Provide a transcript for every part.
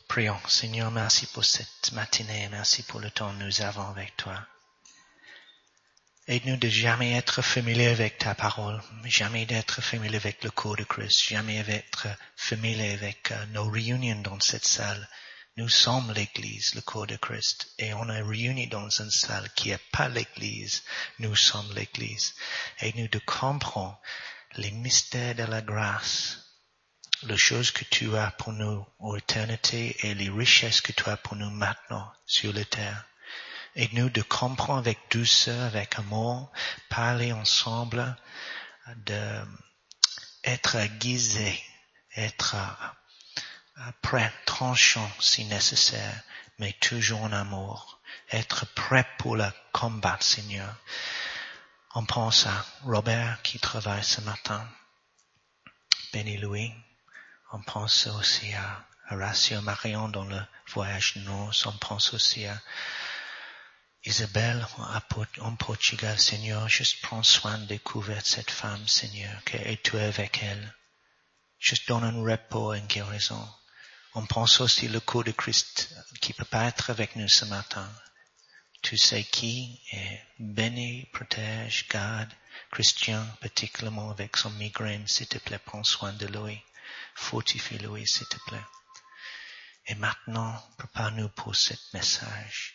Prions. Seigneur, merci pour cette matinée, merci pour le temps que nous avons avec toi. Aide-nous de jamais être familiers avec ta parole, jamais d'être familiers avec le corps de Christ, jamais d'être familiers avec nos réunions dans cette salle. Nous sommes l'Église, le corps de Christ, et on est réunis dans une salle qui n'est pas l'Église. Nous sommes l'Église. Aide-nous de comprendre les mystères de la grâce, les choses que tu as pour nous en éternité et les richesses que tu as pour nous maintenant sur la terre. Aide-nous de comprendre avec douceur, avec amour, parler ensemble, de être aiguisé, être prêt, tranchant si nécessaire, mais toujours en amour. Être prêt pour le combat, Seigneur. On pense à Robert qui travaille ce matin. Bénis-lui. On pense aussi à Horacio Marion dans le voyage nord. On pense aussi à Isabelle en Portugal, Seigneur. Juste prends soin de découvrir cette femme, Seigneur, et tu es avec elle. Juste donne un repos et une guérison. On pense aussi le corps de Christ qui peut pas être avec nous ce matin. Tu sais qui est béni, protège, garde, Christian, particulièrement avec son migraine, s'il te plaît, prends soin de lui. Fortifie-lui, s'il te plaît. Et maintenant, prépare-nous pour ce message.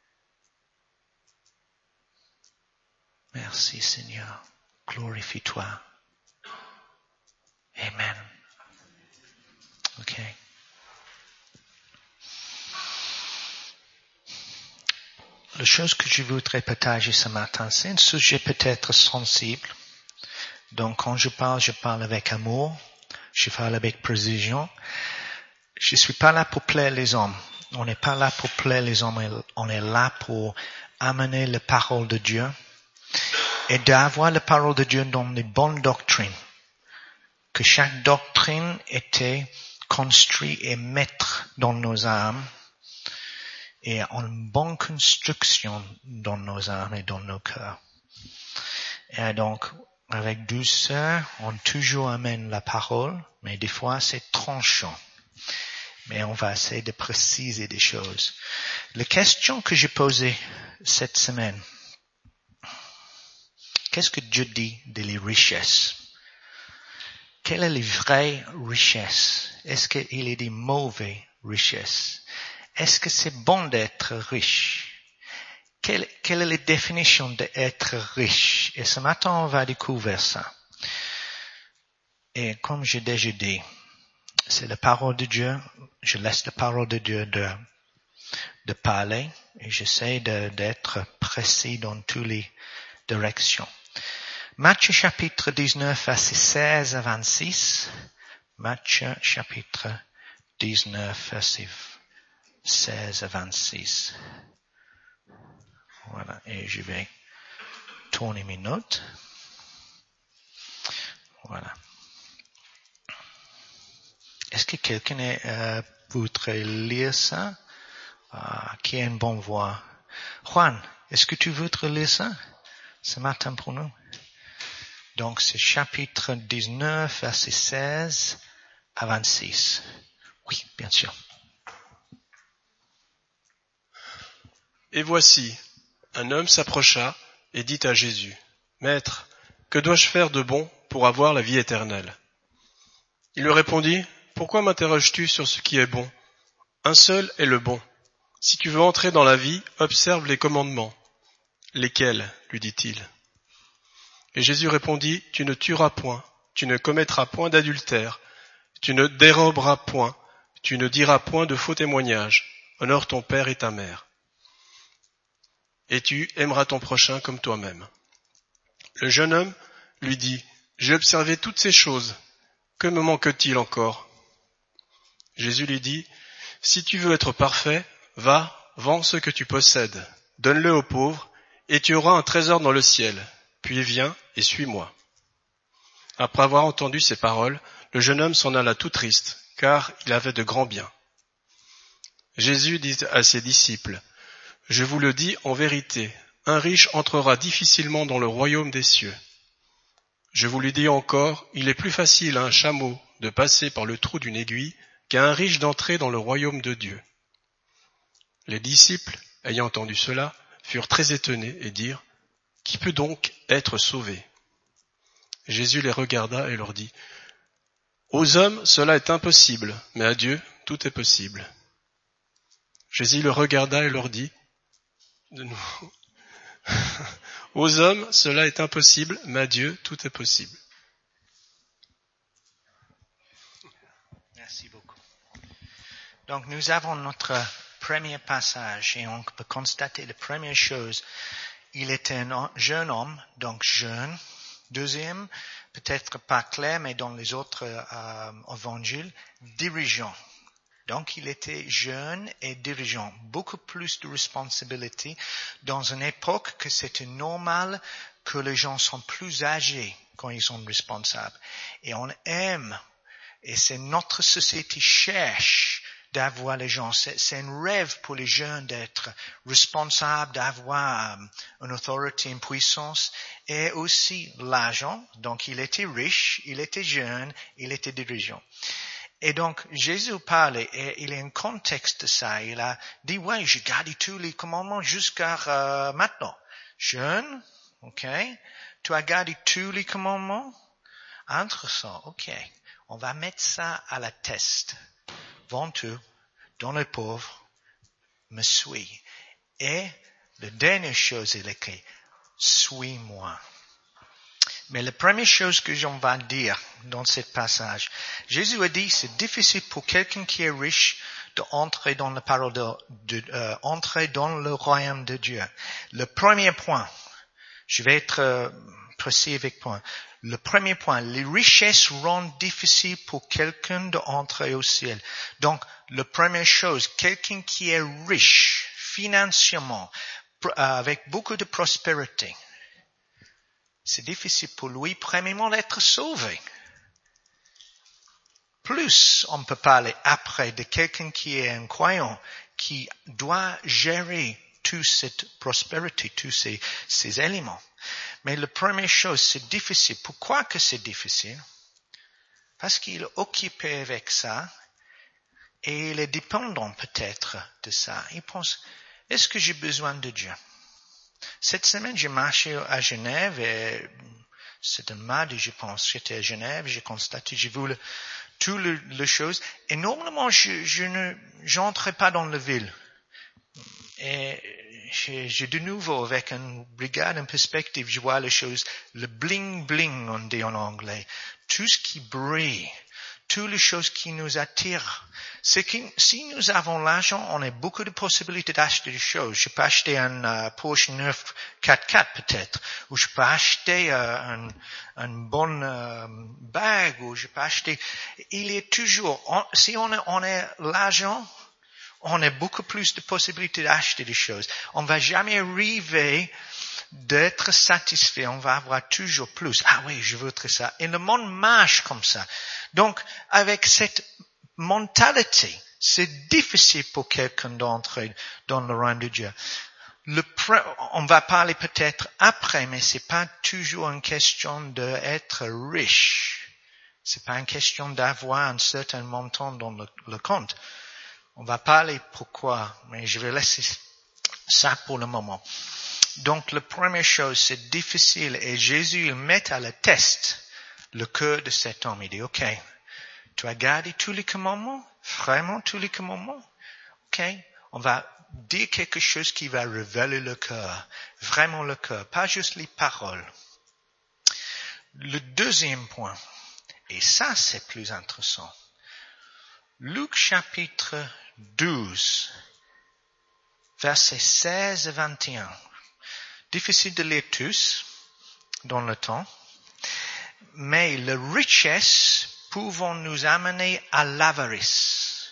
Merci, Seigneur. Glorifie-toi. Amen. OK. La chose que je voudrais partager ce matin, c'est un sujet peut-être sensible. Donc, quand je parle avec amour. Je parle avec précision. Je suis pas là pour plaire les hommes. On n'est pas là pour plaire les hommes. On est là pour amener la parole de Dieu et d'avoir la parole de Dieu dans les bonnes doctrines. Que chaque doctrine était construite et maître dans nos âmes et en bonne construction dans nos âmes et dans nos cœurs. Et donc, avec douceur, on toujours amène la parole, mais des fois c'est tranchant. Mais on va essayer de préciser des choses. La question que j'ai posée cette semaine, qu'est-ce que Dieu dit de les richesses? Quelles sont les vraies richesses? Est-ce qu'il y a des mauvaises richesses? Est-ce que c'est bon d'être riche? Quelle est la définition d'être riche? Et ce matin, on va découvrir ça. Et comme j'ai déjà dit, c'est la parole de Dieu. Je laisse la parole de Dieu de parler et j'essaie d'être précis dans toutes les directions. Matthieu chapitre 19, versets 16 à 26. Matthieu chapitre 19, versets 16 à 26. Voilà, et je vais tourner mes notes. Voilà. Est-ce que quelqu'un voudrait lire ça? Qui a une bonne voix? Juan, est-ce que tu voudrais lire ça ce matin pour nous? Donc, c'est chapitre 19, verset 16 à 26. Oui, bien sûr. Et voici, un homme s'approcha et dit à Jésus, « Maître, que dois-je faire de bon pour avoir la vie éternelle ?» Il lui répondit, « Pourquoi m'interroges-tu sur ce qui est bon ? Un seul est le bon. Si tu veux entrer dans la vie, observe les commandements. » « Lesquels ?» lui dit-il. Et Jésus répondit, « Tu ne tueras point, tu ne commettras point d'adultère, tu ne déroberas point, tu ne diras point de faux témoignages, honore ton père et ta mère. Et tu aimeras ton prochain comme toi-même. » Le jeune homme lui dit, « J'ai observé toutes ces choses, que me manque-t-il encore ?» Jésus lui dit, « Si tu veux être parfait, va, vends ce que tu possèdes, donne-le aux pauvres, et tu auras un trésor dans le ciel, puis viens et suis-moi. » Après avoir entendu ces paroles, le jeune homme s'en alla tout triste, car il avait de grands biens. Jésus dit à ses disciples, « Je vous le dis en vérité, un riche entrera difficilement dans le royaume des cieux. Je vous le dis encore, il est plus facile à un chameau de passer par le trou d'une aiguille qu'à un riche d'entrer dans le royaume de Dieu. Les disciples, ayant entendu cela, furent très étonnés et dirent, « Qui peut donc être sauvé ?» Jésus les regarda et leur dit, « Aux hommes, cela est impossible, mais à Dieu, tout est possible. » Jésus le regarda et leur dit, de nouveau, « Aux hommes, cela est impossible, mais à Dieu, tout est possible. » Merci beaucoup. Donc, nous avons notre premier passage et on peut constater la première chose. Il était un jeune homme, donc jeune. Deuxième, peut-être pas clair, mais dans les autres évangiles, dirigeant. Donc, il était jeune et dirigeant. Beaucoup plus de responsabilités dans une époque que c'était normal que les gens sont plus âgés quand ils sont responsables. Et on aime, et c'est notre société cherche d'avoir les gens. C'est un rêve pour les jeunes d'être responsables, d'avoir une autorité, une puissance, et aussi l'argent. Donc, il était riche, il était jeune, il était dirigeant. Et donc, Jésus parle, et il y a un contexte de ça. Il a dit, ouais, j'ai gardé tous les commandements jusqu'à maintenant. Jeune, ok. Tu as gardé tous les commandements? Intéressant, ok. On va mettre ça à la test. Vends-tu, donne les pauvres, me suis. Et la dernière chose, il est écrit, suis-moi. Mais la première chose que j'en vais dire dans ce passage, Jésus a dit, c'est difficile pour quelqu'un qui est riche d'entrer dans la parole entrer dans le royaume de Dieu. Le premier point, je vais être précis avec point. Le premier point, les richesses rendent difficile pour quelqu'un d'entrer au ciel. Donc, la première chose, quelqu'un qui est riche financièrement, avec beaucoup de prospérité, c'est difficile pour lui, premièrement, d'être sauvé. Plus, on peut parler après de quelqu'un qui est un croyant, qui doit gérer toute cette prospérité, tous ces éléments. Mais la première chose, c'est difficile. Pourquoi que c'est difficile? Parce qu'il est occupé avec ça et il est dépendant peut-être de ça. Il pense, est-ce que j'ai besoin de Dieu? Cette semaine, j'ai marché à Genève et c'est un mardi, je pense. J'étais à Genève, j'ai constaté, j'ai vu toutes les choses. Et normalement, j'entrais pas dans la ville. Et j'ai de nouveau, avec un regard, une perspective, je vois les choses, le bling-bling, on dit en anglais. Tout ce qui brille, toutes les choses qui nous attirent. C'est que si nous avons l'argent, on a beaucoup de possibilités d'acheter des choses. Je peux acheter un Porsche 9 4x4 peut-être, ou je peux acheter un bonne bague, ou je peux acheter. Il est toujours, si on a l'argent, on a beaucoup plus de possibilités d'acheter des choses. On va jamais arriver d'être satisfait. On va avoir toujours plus. Ah oui, je voudrais ça. Et le monde marche comme ça. Donc, avec cette mentalité, c'est difficile pour quelqu'un d'entrer dans le royaume de Dieu. On va parler peut-être après, mais c'est pas toujours une question d'être riche. C'est pas une question d'avoir un certain montant dans le compte. On va parler pourquoi, mais je vais laisser ça pour le moment. Donc, la première chose, c'est difficile et Jésus, il met à la test le cœur de cet homme. Il dit, ok, tu as gardé tous les commandements? Vraiment tous les commandements? Ok, on va dire quelque chose qui va révéler le cœur. Vraiment le cœur, pas juste les paroles. Le deuxième point, et ça c'est plus intéressant. Luc chapitre 12, versets 16 et 21. Difficile de lire tous dans le temps, mais la richesse pouvant nous amener à l'avarice.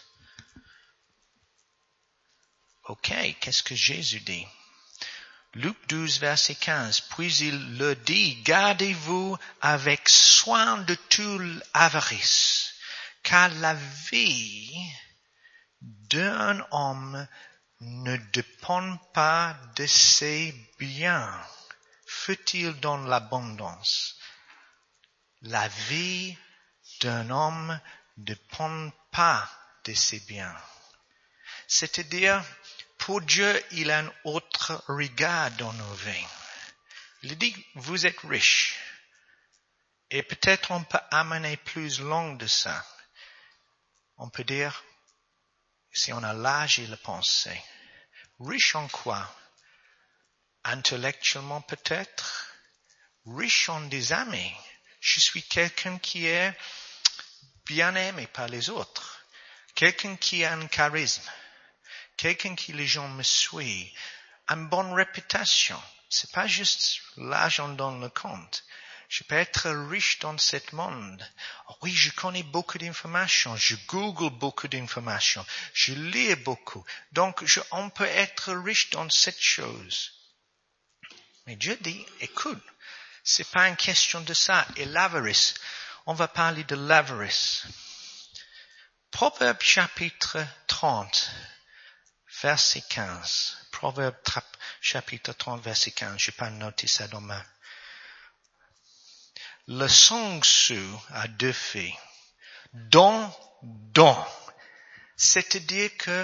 Ok, qu'est-ce que Jésus dit? Luc 12, verset 15. Puis il leur dit, gardez-vous avec soin de toute avarice, car la vie d'un homme ne dépend pas de ses biens, fut-il dans l'abondance. La vie d'un homme ne dépend pas de ses biens. C'est-à-dire, pour Dieu, il a un autre regard dans nos vies. Il dit, vous êtes riches. Et peut-être on peut amener plus loin de ça. On peut dire, si on a l'âge et la pensée, riche en quoi? Intellectuellement peut-être, riche en des amis. Je suis quelqu'un qui est bien aimé par les autres, quelqu'un qui a un charisme, quelqu'un qui les gens me suivent, une bonne réputation. C'est pas juste l'argent dans le compte. Je peux être riche dans ce monde. Oui, je connais beaucoup d'informations. Je google beaucoup d'informations. Je lis beaucoup. Donc, on peut être riche dans cette chose. Mais Dieu dit, écoute, c'est pas une question de ça. Et l'avarice, on va parler de l'avarice. Proverbe chapitre 30, verset 15. Proverbe chapitre 30, verset 15. Je n'ai pas noté ça dans ma... Le sanguessu a deux filles. Don. C'est-à-dire que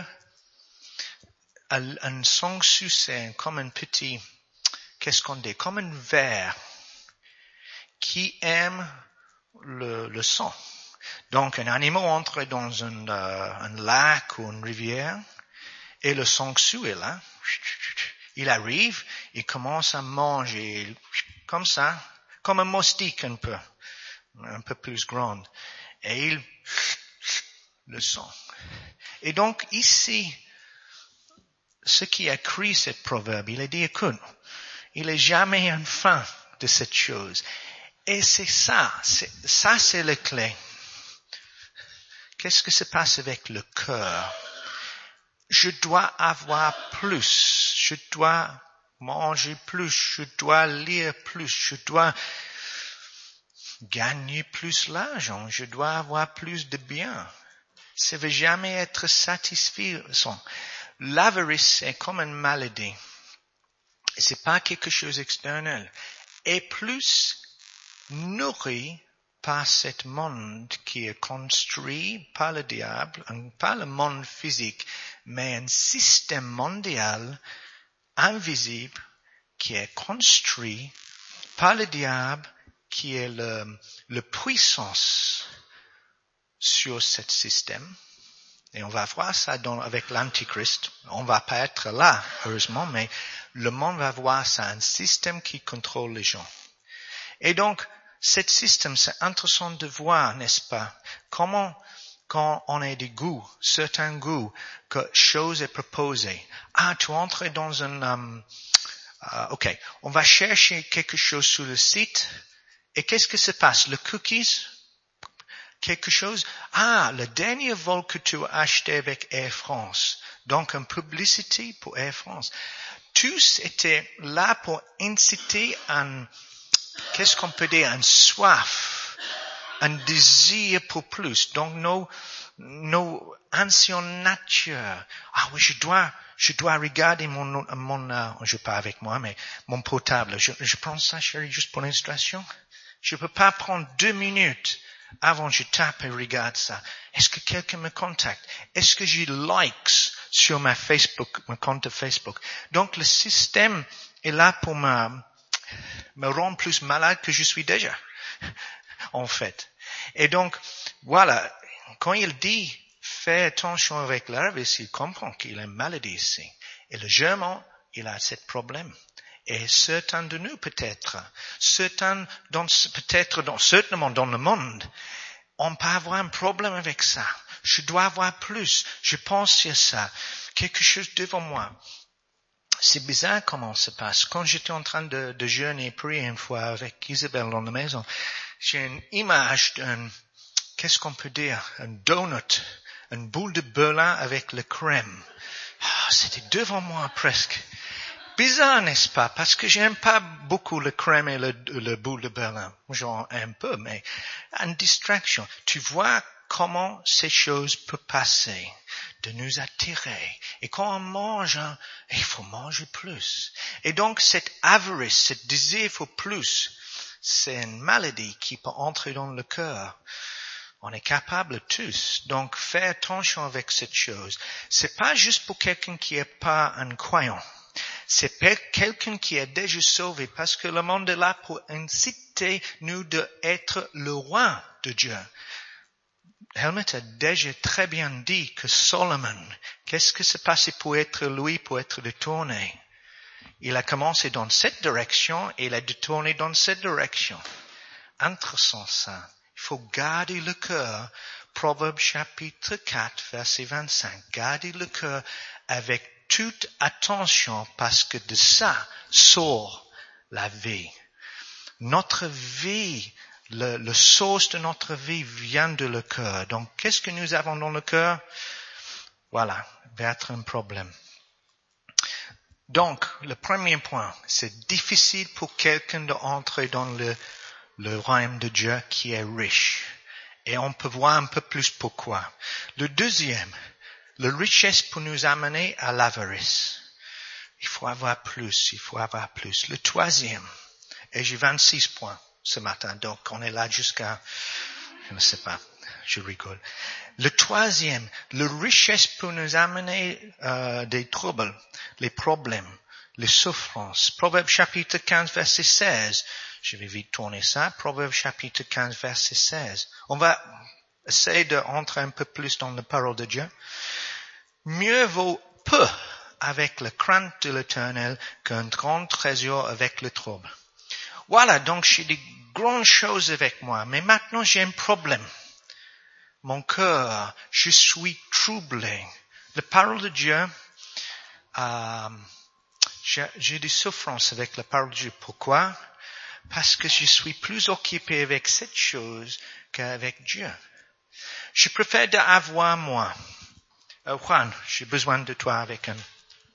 un sanguessu, c'est comme un petit, qu'est-ce qu'on dit? Comme un ver qui aime le sang. Donc, un animal entre dans un lac ou une rivière et le sanguessu est là. Il arrive, il commence à manger comme ça. Comme un moustique un peu plus grande. Et il le sent. Et donc ici, ce qui a écrit ce proverbe, il a dit, écoute, il n'est jamais une fin de cette chose. Et c'est ça c'est la clé. Qu'est-ce que se passe avec le cœur? Je dois avoir plus, je dois manger plus, je dois lire plus, je dois gagner plus l'argent, je dois avoir plus de biens. Ça ne veut jamais être satisfaisant. L'avarice est comme une maladie. C'est pas quelque chose d'extérieur. Et plus nourri par ce monde qui est construit par le diable, pas le monde physique, mais un système mondial invisible qui est construit par le diable, qui est le puissance sur ce système. Et on va voir ça avec l'Antichrist. On va pas être là, heureusement, mais le monde va voir ça, un système qui contrôle les gens. Et donc, ce système, c'est intéressant de voir, n'est-ce pas, comment, quand on a des goûts, certains goûts, que chose est proposée. Ah, tu entres dans ok, on va chercher quelque chose sur le site, et qu'est-ce que se passe? Le cookies? Quelque chose? Ah, le dernier vol que tu as acheté avec Air France. Donc, une publicité pour Air France. Tous étaient là pour inciter qu'est-ce qu'on peut dire, un soif, un désir pour plus. Donc, nos anciennes natures. Ah oui, je dois regarder je pas avec moi, mais mon portable. Je prends ça, chérie, juste pour l'illustration. Je peux pas prendre 2 minutes avant je tape et regarde ça. Est-ce que quelqu'un me contacte? Est-ce que j'ai likes sur mon compte Facebook? Donc, le système est là pour me rendre plus malade que je suis déjà, en fait. Et donc, voilà, quand il dit, fais attention avec l'avarice, il comprend qu'il a une maladie ici. Et le Germain, il a ce problème. Et certains de nous, peut-être, certainement dans le monde, on peut avoir un problème avec ça. Je dois avoir plus. Je pense à ça. Quelque chose devant moi. C'est bizarre comment ça se passe. Quand j'étais en train de jeûner et prier une fois avec Isabelle dans la maison, j'ai une image qu'est-ce qu'on peut dire? Un donut, une boule de Berlin avec le crème. C'était devant moi presque. Bizarre, n'est-ce pas? Parce que j'aime pas beaucoup le crème et le boule de Berlin. J'en aime un peu, mais une distraction. Tu vois comment ces choses peuvent passer, de nous attirer. Et quand on mange, il faut manger plus. Et donc, cette avarice, ce désir pour plus, c'est une maladie qui peut entrer dans le cœur. On est capable tous. Donc, fais attention avec cette chose. C'est pas juste pour quelqu'un qui n'est pas un croyant. C'est quelqu'un qui est déjà sauvé parce que le monde est là pour inciter nous d'être le roi de Dieu. Helmut a déjà très bien dit que Solomon, qu'est-ce que s'est passé pour être lui, pour être détourné? Il a commencé dans cette direction et il a détourné dans cette direction. Intéressant ça. Il faut garder le cœur. Proverbe chapitre 4, verset 25. Garder le cœur avec toute attention parce que de ça sort la vie. Notre vie, le source de notre vie vient de le cœur. Donc, qu'est-ce que nous avons dans le cœur? Voilà, va être un problème. Donc, le premier point, c'est difficile pour quelqu'un d'entrer dans le royaume de Dieu qui est riche. Et on peut voir un peu plus pourquoi. Le deuxième, la richesse peut nous amener à l'avarice. Il faut avoir plus, il faut avoir plus. Le troisième, et j'ai 26 points ce matin, donc on est là jusqu'à, je ne sais pas, je rigole. Le troisième, la richesse peut nous amener des troubles, les problèmes, les souffrances. Proverbe chapitre 15, verset 16. Je vais vite tourner ça. Proverbe chapitre 15, verset 16. On va essayer d'entrer un peu plus dans la parole de Dieu. Mieux vaut peu avec la crainte de l'Éternel qu'un grand trésor avec le trouble. Voilà, donc j'ai des grandes choses avec moi, mais maintenant j'ai un problème. Mon cœur, je suis troublé. La parole de Dieu, j'ai des souffrances avec la parole de Dieu. Pourquoi? Parce que je suis plus occupé avec cette chose qu'avec Dieu. Je préfère d'avoir moi. Juan, j'ai besoin de toi avec un...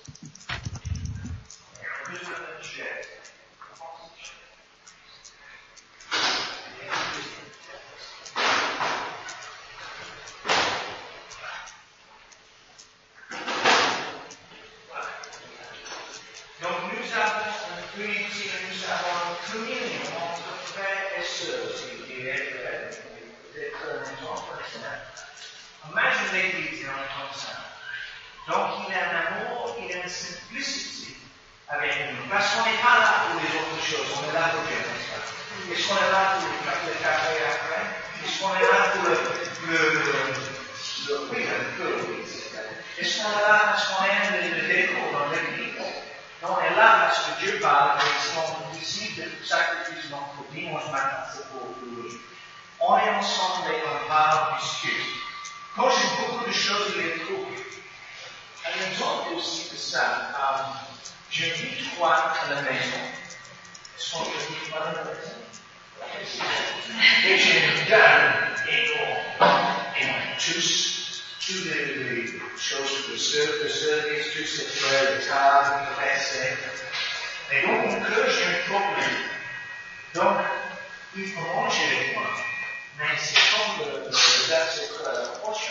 Donc nous avons une unité, nous avons une communion entre frères et sœurs, qui est peut-être un exemple personnel. Imagine l'Église dans le comme ça. Donc il y a un amour, il y a une simplicité avec nous. Parce qu'on n'est pas là pour les autres choses, on est là pour Dieu, n'est-ce pas? Est-ce qu'on est là pour le café après? Est-ce qu'on est là pour est-ce qu'on est là parce qu'on aime le décor dans l'église? Non, on est là parce que Dieu parle et son disciple de sacrifice dans le dimanche matin, c'est pour lui. On est ensemble et on parle, discute. Quand j'ai beaucoup de choses à les trouver, un exemple aussi de ça, j'invite Juan à la maison. Est-ce qu'on invite Juan à la maison? Et je me donne et on tous les choses, le service, tous ces frères, les tables, le reste. Et donc, mon cœur, j'ai un problème. Donc, il faut manger avec moi. Mais c'est comme le verset prochain.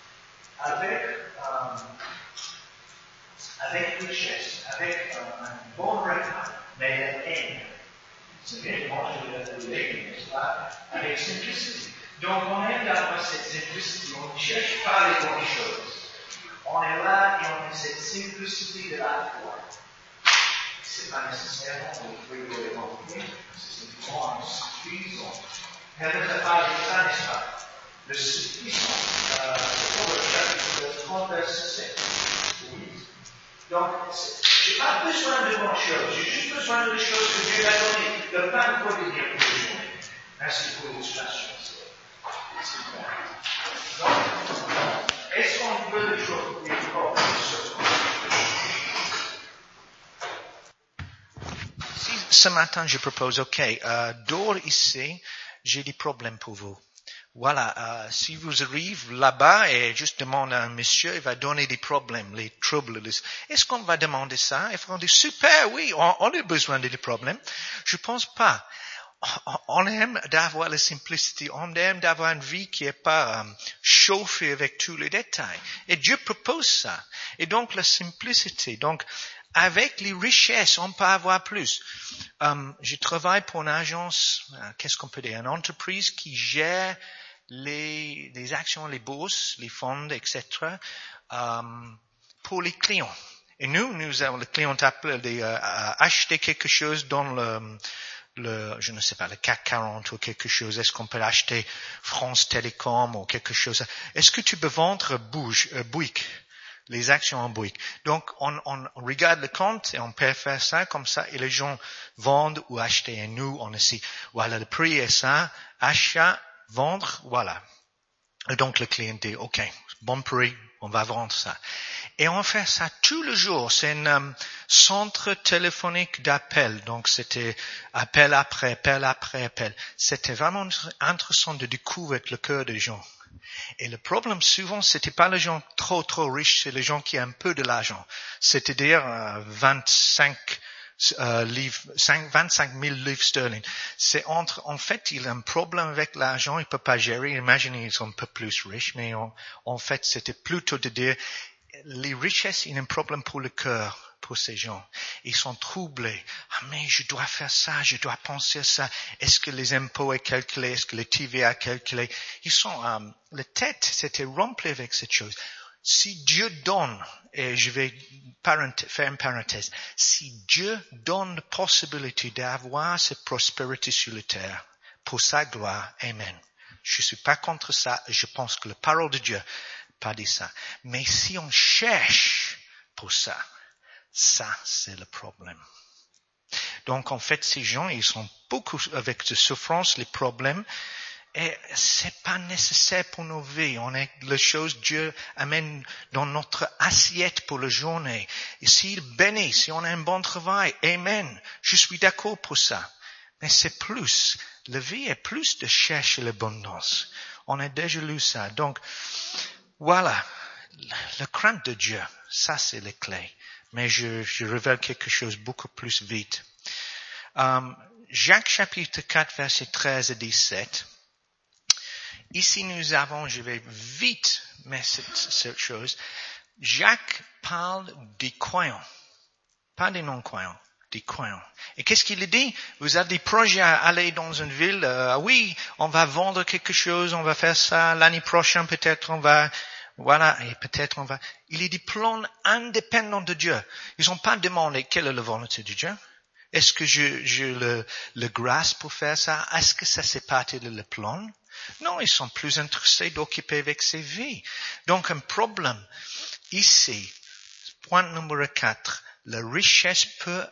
Avec richesse, avec un bon repas, mais la haine. C'est bien de manger de légumes, n'est-ce pas? Avec simplicité. Donc, on aime d'avoir cette simplicité. On ne cherche pas les bonnes choses. On est là et on a cette simplicité de la foi. C'est pas nécessairement le fruit de l'évangile. C'est simplement suffisant. Elle ne fait pas de ça, n'est-ce pas? Le suffisant. Pour le chapitre 30, verset 7. Oui. Donc, j'ai pas besoin de bonnes choses. J'ai juste besoin de choses que Dieu m'a données. Le pain quotidien pour les journées. Merci pour l'illustration. Donc, est-ce qu'on veut les choses pour les corps? Si ce matin je propose, dehors ici, j'ai des problèmes pour vous. Voilà, si vous arrivez là-bas et juste demande à un monsieur, il va donner des problèmes, les troubles. Est-ce qu'on va demander ça? Il faut dire, super, oui, on a besoin de des problèmes. Je pense pas. On aime d'avoir la simplicité, on aime d'avoir une vie qui n'est pas chauffée avec tous les détails. Et Dieu propose ça. Et donc la simplicité. Donc avec les richesses, on peut avoir plus. Je travaille pour une agence, qu'est-ce qu'on peut dire, une entreprise qui gère les actions, les bourses, les fonds, etc. Pour les clients. Et nous avons le client appelle acheter quelque chose dans je ne sais pas, le CAC 40 ou quelque chose. Est-ce qu'on peut acheter France Télécom ou quelque chose? Est-ce que tu peux vendre Bouygues, les actions en Bouygues? Donc, on regarde le compte et on peut faire ça comme ça et les gens vendent ou achètent et nous, on essaie. Voilà, le prix est ça. Achat, vendre, voilà. Et donc, le client dit, OK, bon prix, on va vendre ça. Et on fait ça tout le jour. C'est un centre téléphonique d'appel. Donc, c'était appel après appel après appel. C'était vraiment intéressant de découvrir le cœur des gens. Et le problème, souvent, c'était pas les gens trop riches, c'est les gens qui ont un peu de l'argent. C'est-à-dire 25 000 livres sterling. C'est en fait, il a un problème avec l'argent, il peut pas gérer. Imaginez, ils sont un peu plus riches, mais en fait, c'était plutôt de dire, les richesses, il y a un problème pour le cœur, pour ces gens. Ils sont troublés. Ah, mais je dois faire ça, je dois penser à ça. Est-ce que les impôts sont calculés? Est-ce que le TVA est calculé? Ils sont, la tête, c'était rempli avec cette chose. Si Dieu donne, et je vais faire une parenthèse, si Dieu donne la possibilité d'avoir cette prospérité sur la terre, pour sa gloire, amen. Je suis pas contre ça, je pense que la parole de Dieu pas dit ça. Mais si on cherche pour ça, c'est le problème. Donc, en fait, ces gens, ils sont beaucoup avec de souffrance, les problèmes, et c'est pas nécessaire pour nos vies. On est les choses Dieu amène dans notre assiette pour la journée. Et s'il bénit, si on a un bon travail, amen. Je suis d'accord pour ça. Mais c'est plus. La vie est plus de chercher l'abondance. On a déjà lu ça. Donc, voilà, la crainte de Dieu, ça c'est les clés. Mais je révèle quelque chose beaucoup plus vite. Jacques chapitre 4, verset 13 et 17. Ici nous avons, je vais vite mettre cette chose. Jacques parle des croyants, pas des non-croyants. Des croyants. Et qu'est-ce qu'il dit? Vous avez des projets à aller dans une ville, oui, on va vendre quelque chose, on va faire ça, l'année prochaine peut-être on va, voilà, et peut-être on va. Il est des plans indépendants de Dieu. Ils n'ont pas demandé quelle est la volonté de Dieu. Est-ce que j'ai le grâce pour faire ça? Est-ce que ça c'est partie de le plan? Non, ils sont plus intéressés d'occuper avec ses vies. Donc un problème ici, point numéro 4, la richesse peut,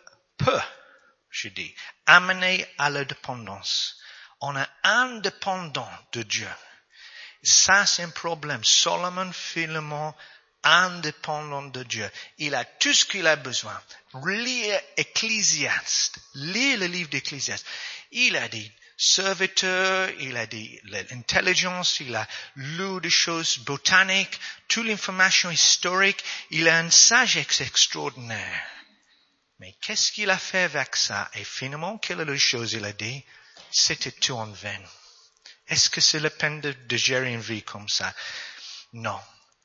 je dis, amener à la dépendance. On est indépendant de Dieu. Ça, c'est un problème. Solomon, Philémon, indépendant de Dieu. Il a tout ce qu'il a besoin. Lire Ecclésiaste. Lire le livre d'Ecclésiaste. Il a des serviteurs, il a des l'intelligence, il a lu des choses botaniques, toute l'information historique. Il a une sagesse extraordinaire. Mais qu'est-ce qu'il a fait avec ça? Et finalement, quelle est la chose il a dit? C'était tout en vain. Est-ce que c'est la peine de gérer une vie comme ça? Non.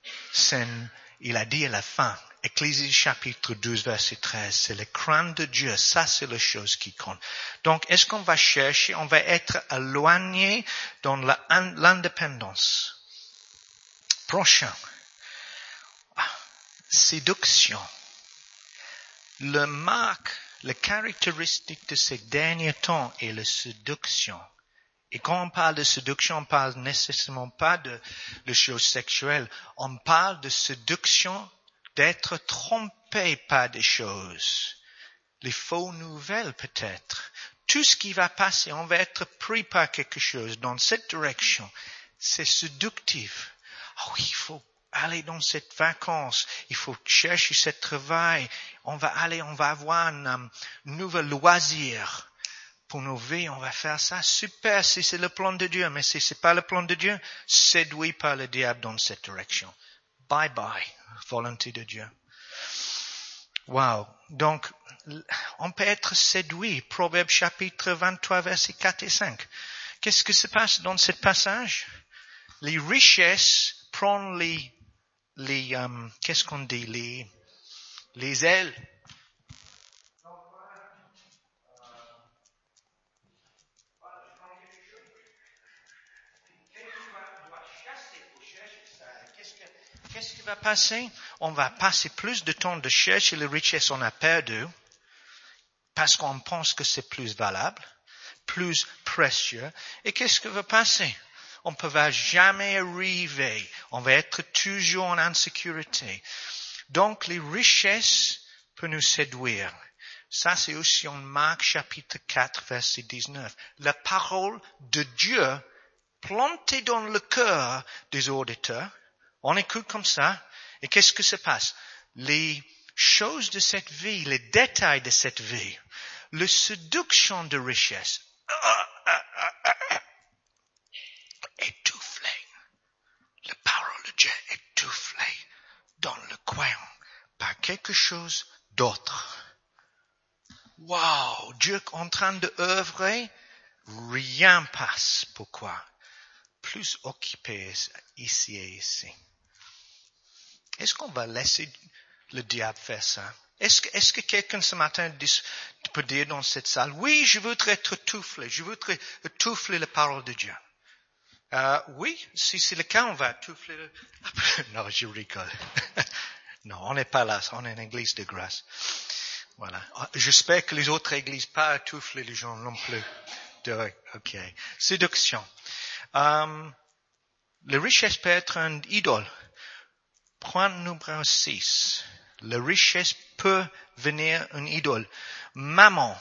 Il a dit à la fin, Ecclésiaste chapitre 12, verset 13, c'est la crainte de Dieu. Ça, c'est la chose qui compte. Donc, est-ce qu'on va chercher? On va être éloigné dans l'indépendance. Prochain. Séduction. La caractéristique de ces derniers temps est la séduction. Et quand on parle de séduction, on parle nécessairement pas de choses sexuelles. On parle de séduction d'être trompé par des choses. Les fausses nouvelles peut-être. Tout ce qui va passer, on va être pris par quelque chose dans cette direction. C'est séductif. Ah oui, il faut aller dans cette vacance, il faut chercher ce travail, on va avoir un nouvel loisir pour nos vies, on va faire ça, super, si c'est le plan de Dieu, mais si c'est pas le plan de Dieu, séduit par le diable dans cette direction. Bye bye, volonté de Dieu. Wow. Donc, on peut être séduit, Proverbe chapitre 23, versets 4 et 5. Qu'est-ce qui se passe dans ce passage? Les richesses prennent qu'est-ce qu'on dit, les ailes. qui va passer? On va passer plus de temps de chercher les richesses qu'on a perdues parce qu'on pense que c'est plus valable, plus précieux. Et qu'est-ce qui va passer? On ne va jamais arriver. On va être toujours en insécurité. Donc, les richesses peuvent nous séduire. Ça, c'est aussi en Marc chapitre 4, verset 19. La parole de Dieu plantée dans le cœur des auditeurs. On écoute comme ça. Et qu'est-ce que se passe? Les choses de cette vie, les détails de cette vie, le séduction de richesse, étoufflé. La parole de Dieu étoufflée dans le coin par quelque chose d'autre. Wow, Dieu est en train de œuvrer, rien passe. Pourquoi? Plus occupé ici et ici. Est-ce qu'on va laisser le diable faire ça? Est-ce que quelqu'un ce matin peut dire dans cette salle, oui, je voudrais être étoufflé, je voudrais étouffer la parole de Dieu? Oui, si c'est le cas, on va étouffer le... Non, je rigole. Non, on n'est pas là, on est une église de grâce. Voilà. J'espère que les autres églises pas étouffler les gens non plus. Ok. Séduction. La richesse peut être une idole. Point numéro 6. La richesse peut venir une idole. Maman,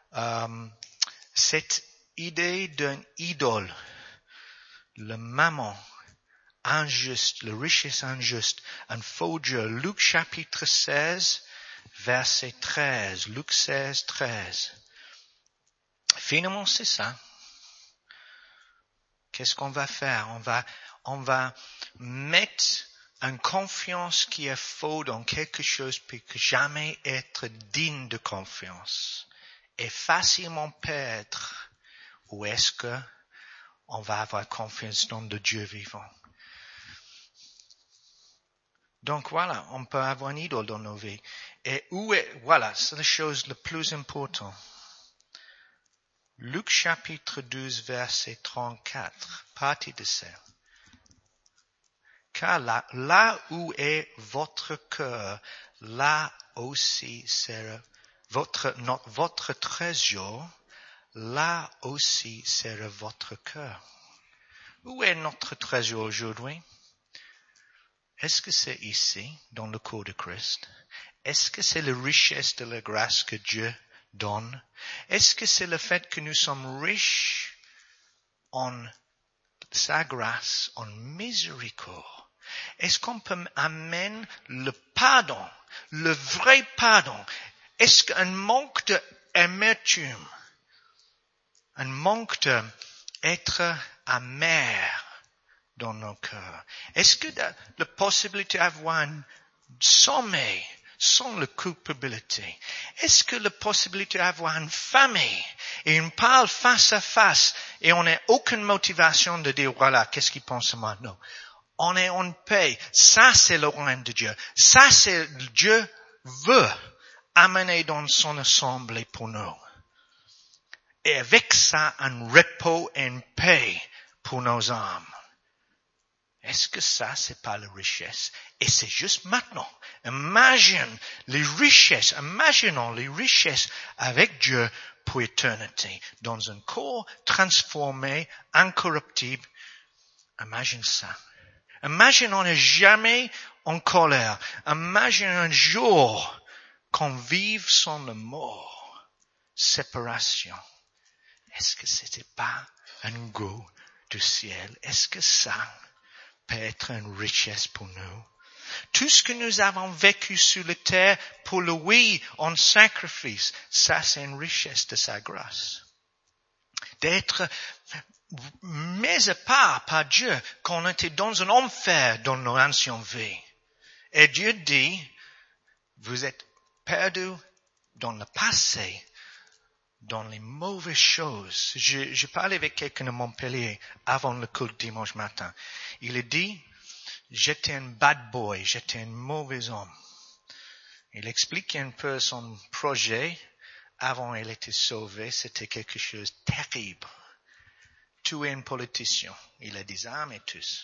cette idée d'une idole, le maman injuste, la richesse injuste, un faux Dieu. Luc chapitre 16, verset 13. Luc 16, 13. Finalement, c'est ça. Qu'est-ce qu'on va faire? On va mettre une confiance qui est faux dans quelque chose qui peut jamais être digne de confiance et facilement perdre. Ou est-ce que on va avoir confiance dans le Dieu vivant? Donc voilà, on peut avoir une idole dans nos vies. Et voilà, c'est la chose la plus importante. Luc chapitre 12, verset 34, partie de ça. Car là où est votre cœur, là aussi sera votre trésor, là aussi sera votre cœur. Où est notre trésor aujourd'hui? Est-ce que c'est ici, dans le corps de Christ? Est-ce que c'est la richesse de la grâce que Dieu donne? Est-ce que c'est le fait que nous sommes riches en sa grâce, en miséricorde? Est-ce qu'on peut amener le pardon, le vrai pardon? Est-ce qu'un manque d'amertume, un manque d'être amer dans nos cœurs? Est-ce que la possibilité d'avoir un sommeil sans la culpabilité? Est-ce que la possibilité d'avoir une famille et on parle face à face et on n'a aucune motivation de dire voilà, qu'est-ce qu'il pense de moi? Non. On est en paix. Ça, c'est le royaume de Dieu. Ça, c'est Dieu veut amener dans son assemblée pour nous. Et avec ça, un repos et une paix pour nos âmes. Est-ce que ça, c'est pas la richesse? Et c'est juste maintenant. Imaginons les richesses avec Dieu pour l'éternité, dans un corps transformé, incorruptible. Imagine ça. Imagine on n'est jamais en colère. Imagine un jour qu'on vive sans la mort, séparation. Est-ce que c'était pas un goût du ciel? Est-ce que ça peut être une richesse pour nous? Tout ce que nous avons vécu sur la terre pour le oui en sacrifice, ça c'est une richesse de sa grâce. D'être mis à part par Dieu qu'on était dans un enfer dans nos anciennes vies. Et Dieu dit, vous êtes perdus dans le passé, dans les mauvaises choses. Je parlais avec quelqu'un de Montpellier avant le culte dimanche matin. Il a dit, j'étais un bad boy, j'étais un mauvais homme. Il expliquait un peu son projet. Avant il était sauvé, c'était quelque chose de terrible. Tuer un politicien. Il a des armes et tout.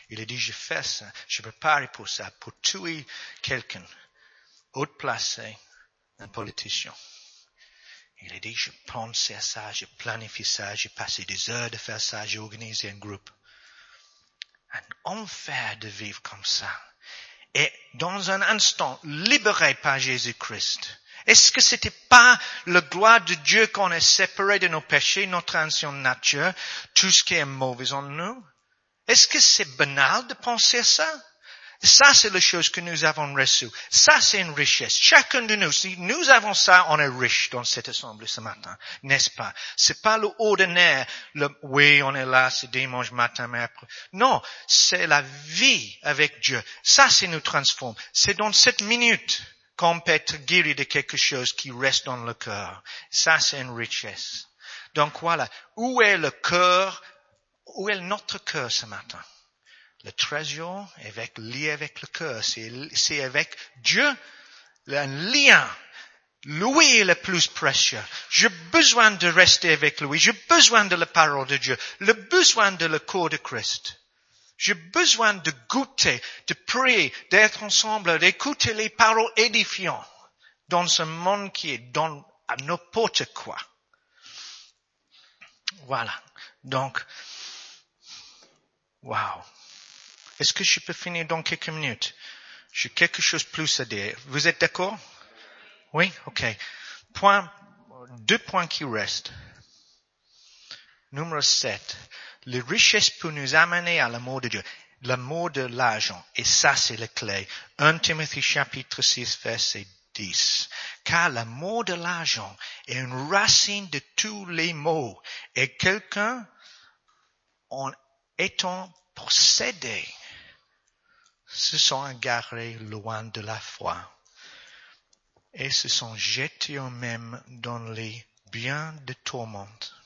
Il a dit, je fais ça, je prépare pour ça, pour tuer quelqu'un, haut placé, un politicien. Il a dit, je pense à ça, je planifie ça, j'ai passé des heures de faire ça, j'ai organisé un groupe. Un enfer de vivre comme ça. Et dans un instant, libéré par Jésus-Christ. Est-ce que c'était pas la gloire de Dieu qu'on est séparé de nos péchés, notre ancienne nature, tout ce qui est mauvais en nous? Est-ce que c'est banal de penser à ça? Ça, c'est la chose que nous avons reçue. Ça, c'est une richesse. Chacun de nous, si nous avons ça, on est riche dans cette assemblée ce matin, n'est-ce pas? C'est pas le ordinaire, oui, on est là, c'est dimanche matin, mais après. Non, c'est la vie avec Dieu. Ça, c'est nous transforme. C'est dans cette minute qu'on peut être guéri de quelque chose qui reste dans le cœur. Ça, c'est une richesse. Donc voilà. Où est le cœur? Où est notre cœur ce matin? Le trésor est lié avec le cœur. C'est avec Dieu, un lien. Lui est le plus précieux. J'ai besoin de rester avec lui. J'ai besoin de la parole de Dieu. J'ai besoin de le corps de Christ. J'ai besoin de goûter, de prier, d'être ensemble, d'écouter les paroles édifiantes dans ce monde qui est dans à n'importe quoi. Voilà. Donc, wow. Est-ce que je peux finir dans quelques minutes? J'ai quelque chose de plus à dire. Vous êtes d'accord? Oui? Ok. Deux points qui restent. Numéro 7. Les richesses pour nous amener à l'amour de Dieu. L'amour de l'argent. Et ça, c'est la clé. 1 Timothée chapitre 6, verset 10. Car l'amour de l'argent est une racine de tous les maux. Et quelqu'un, en étant possédé, se sont égarés loin de la foi et se sont jetés eux-mêmes dans les biens de tourmente.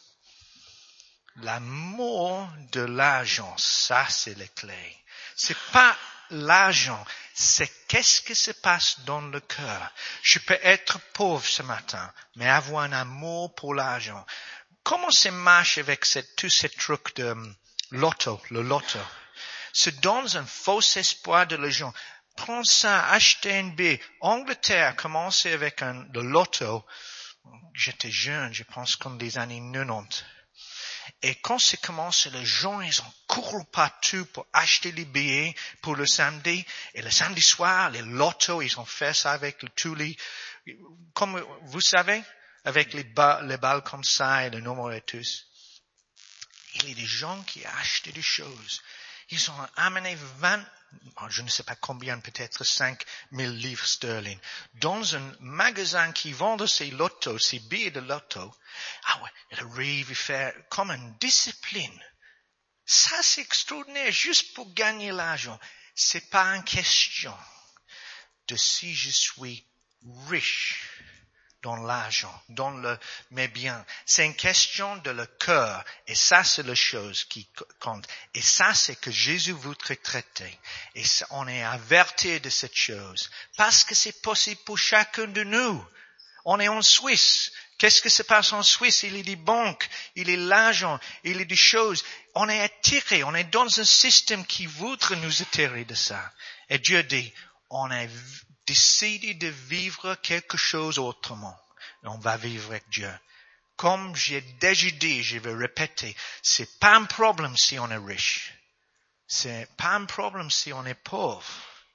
L'amour de l'argent, ça c'est la clé. C'est pas l'argent, c'est qu'est-ce qui se passe dans le cœur. Je peux être pauvre ce matin, mais avoir un amour pour l'argent. Comment ça marche avec tous ces trucs de le loto? C'est dans un faux espoir de les gens. Prends ça, achetez un billet. Angleterre a commencé avec le loto. J'étais jeune, je pense comme des années 90. Et quand c'est commencé, les gens, ils ont couru partout pour acheter les billets pour le samedi. Et le samedi soir, les lotos, ils ont fait ça avec tous les, comme vous savez, avec les balles comme ça et le numéro et tous. Il y a des gens qui achètent des choses. Ils ont amené je ne sais pas combien, peut-être 5,000 livres sterling, dans un magasin qui vend ces lotos, ces billets de loto. Ah ouais, ils arrivent à faire comme une discipline. Ça, c'est extraordinaire, juste pour gagner l'argent. C'est pas une question de si je suis riche dans l'argent, dans mes biens. C'est une question de le cœur. Et ça, c'est la chose qui compte. Et ça, c'est que Jésus voudrait traiter. Et ça, on est averti de cette chose. Parce que c'est possible pour chacun de nous. On est en Suisse. Qu'est-ce que se passe en Suisse? Il y a des banques, il y a l'argent, il y a des choses. On est attiré, on est dans un système qui voudrait nous attirer de ça. Et Dieu dit, on a décidé de vivre quelque chose autrement. On va vivre avec Dieu. Comme j'ai déjà dit, je vais répéter, c'est pas un problème si on est riche. C'est pas un problème si on est pauvre.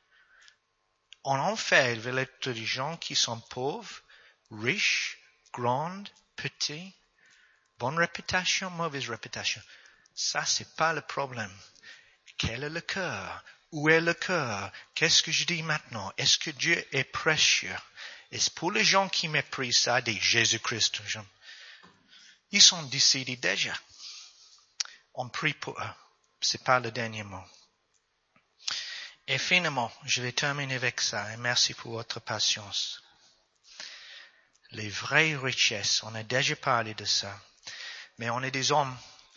En enfer, il veut être des gens qui sont pauvres, riches, grands, petits, bonne réputation, mauvaise réputation. Ça, c'est pas le problème. Quel est le cœur? Où est le cœur? Qu'est-ce que je dis maintenant? Est-ce que Dieu est précieux? Et c'est pour les gens qui méprisent ça, des Jésus-Christ, ils sont décidés déjà. On prie pour eux. C'est pas le dernier mot. Et finalement, je vais terminer avec ça, et merci pour votre patience. Les vraies richesses, on a déjà parlé de ça, mais on est des hommes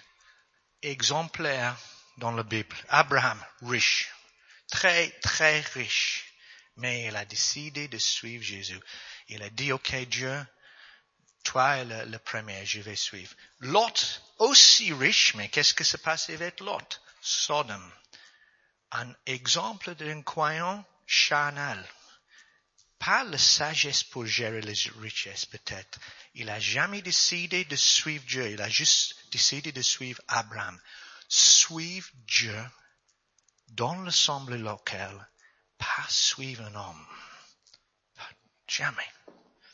exemplaires dans la Bible. Abraham, riche. Très, très riche. Mais il a décidé de suivre Jésus. Il a dit, OK, Dieu, toi es le premier, je vais suivre. Lot, aussi riche, mais qu'est-ce que se passe avec Lot? Sodome. un exemple d'un croyant charnel. Pas la sagesse pour gérer les richesses, peut-être. Il a jamais décidé de suivre Dieu. Il a juste décidé de suivre Abraham. Suivre Dieu dans l'assemblée locale, pas suivre un homme. Jamais.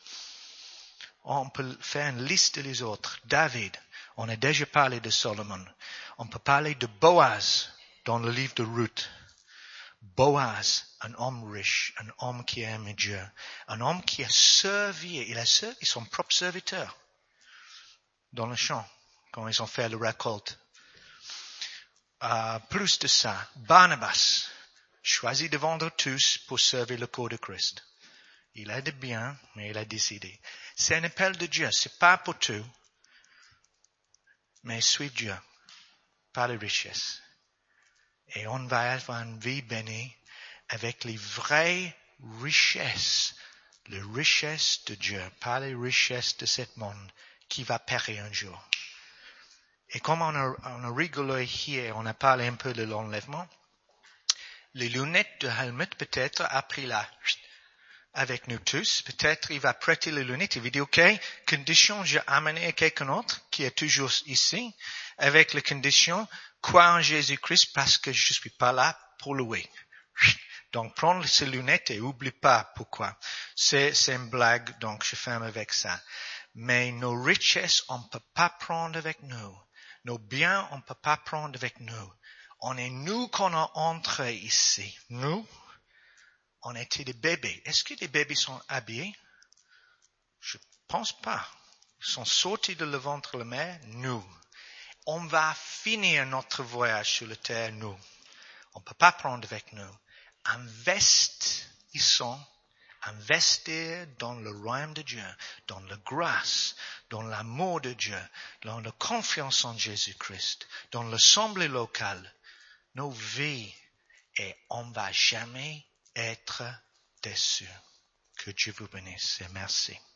On peut faire une liste des autres. David, on a déjà parlé de Salomon. On peut parler de Boaz dans le livre de Ruth. Boaz, un homme riche, un homme qui aime Dieu, un homme qui a servi, il a servi son propre serviteur dans le champ quand ils ont fait la récolte. Plus de ça, Barnabas choisit de vendre tous pour servir le corps de Christ. Il a de bien, mais il a décidé. C'est un appel de Dieu, c'est pas pour tout, mais suivre Dieu, pas les richesses. Et on va avoir une vie bénie avec les vraies richesses, les richesses de Dieu, pas les richesses de ce monde qui va périr un jour. Et comme on a rigolé hier, on a parlé un peu de l'enlèvement, les lunettes de Helmut peut-être a pris là avec nous tous. Peut-être il va prêter les lunettes, il va dire, OK, condition, j'ai amené quelqu'un d'autre qui est toujours ici, avec la condition, croire en Jésus-Christ parce que je suis pas là pour louer. Donc, prends ces lunettes et oublie pas pourquoi. C'est une blague, donc je ferme avec ça. Mais nos richesses, on peut pas prendre avec nous. Nos biens, on peut pas prendre avec nous. On est nous qu'on a entré ici. Nous, on était des bébés. Est-ce que les bébés sont habillés? Je pense pas. Ils sont sortis de le ventre de la mère, nous. On va finir notre voyage sur la terre, nous. On peut pas prendre avec nous. Investir dans le royaume de Dieu, dans la grâce, dans l'amour de Dieu, dans la confiance en Jésus-Christ, dans l'assemblée locale, nos vies, et on va jamais être déçus. Que Dieu vous bénisse et merci.